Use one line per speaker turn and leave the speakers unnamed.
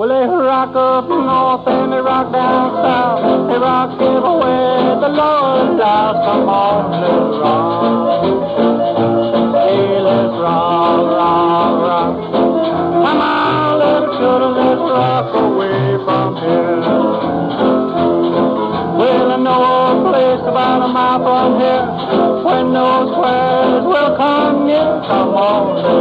Well, they rock up north and they rock down south. They rock everywhere the Lord allows. Come on, let's rock. Hey, let's rock, rock, rock. Come on, little children, let's rock away from here. Well, I know a place about a mile from here when those squares will come near. Come on,